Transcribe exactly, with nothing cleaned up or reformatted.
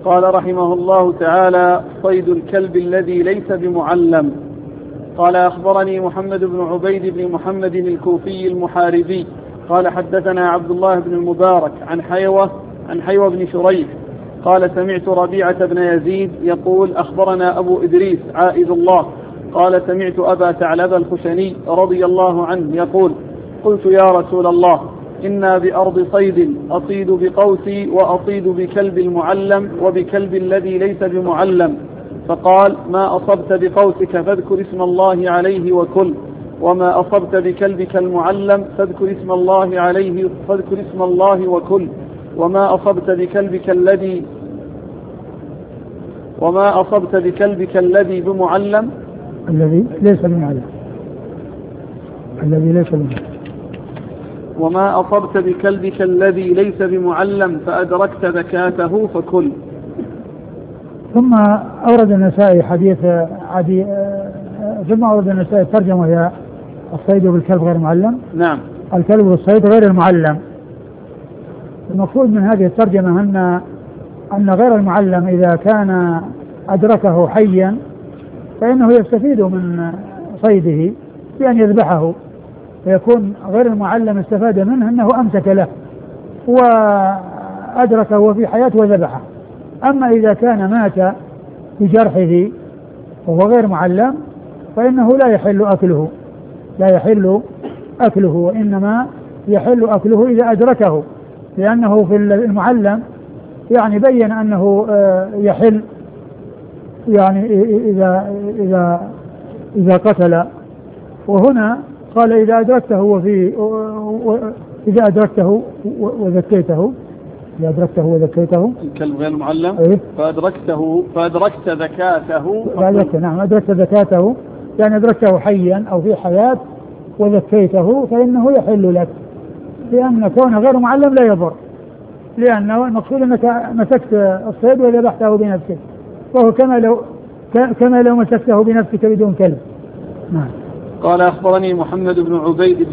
قال رحمه الله تعالى: صيد الكلب الذي ليس بمعلم. قال: أخبرني محمد بن عبيد بن محمد الكوفي المحاربي قال: حدثنا عبد الله بن المبارك عن حيوة عن حيوة بن شريح قال: سمعت ربيعة بن يزيد يقول: أخبرنا أبو إدريس عائذ الله قال: سمعت أبا ثعلبة الخشني رضي الله عنه يقول: قلت يا رسول الله، إنا بأرض صيد، أصيد بقوسي وأصيد بكلب المعلم وبكلب الذي ليس بمعلم. فقال: ما أصبت بقوسك فاذكر اسم الله عليه وكل، وما أصبت بكلبك المعلم فاذكر اسم الله عليه فاذكر اسم الله وكل، وما أصبت بكلبك الذي وما أصبت بكلبك الذي بمعلم الذي ليس بمعلم الذي ليس بمعلم وما أصبت بكلبك الذي ليس بمعلم فأدركت ذكاته فكل. ثم أورد النسائي حديث عدي ثم أورد النسائي ترجمة هي الصيد بالكلب غير المعلم. نعم. الكلب والصيد غير المعلم. المقصود من هذه الترجمة أن أن غير المعلم إذا كان أدركه حيا فإنه يستفيد من صيده بأن يذبحه، فيكون غير المعلم استفاد منه أنه أمسك له وأدركه وفي حياته وذبحه. أما إذا كان مات بجرحه وهو غير معلم فإنه لا يحل أكله لا يحل أكله وإنما يحل أكله إذا أدركه، لأنه في المعلم يعني بين أنه يحل يعني إذا إذا إذا قتل، وهنا قال إذا أدركته وفي إذا أدركته وذكيته إذا أدركته وذكيته الكلب غير المعلم إيه؟ فأدركته فأدركت ذكاته فأدركت نعم أدركت ذكاته يعني أدركته حيا أو في حياة وذكيته فإنه يحل لك، لأن كونه غير معلم لا يضر، لأنه المقصود أنك مسكت الصيد وذبحته بنفسك، وهو كما لو كما لو مسكته بنفسك بدون كلب. نعم. قال: أخبرني محمد بن عبيد